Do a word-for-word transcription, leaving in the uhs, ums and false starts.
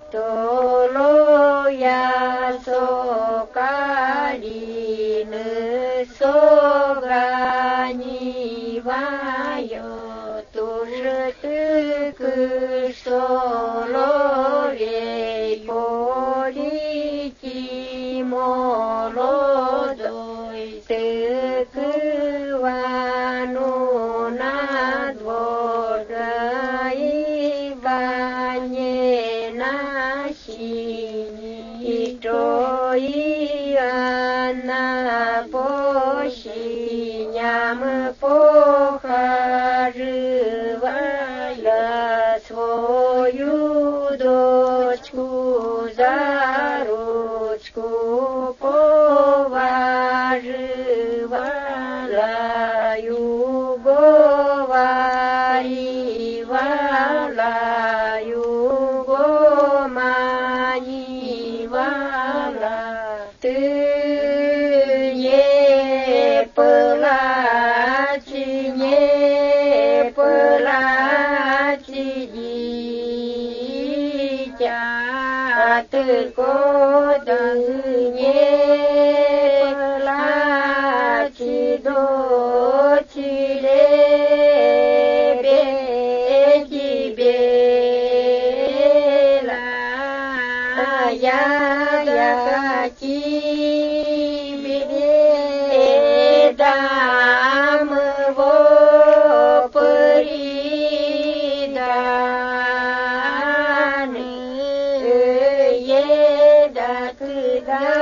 Toloya sokalin sograni vayo tushtuk solore poliki molodoi tekvanu nadvorai vanye Itoi ana poshinyam poharvala svoju dočku za ručku považivala jugovarivala Ko danye pelaci docile beci bela ya ya ci bedam vo peridan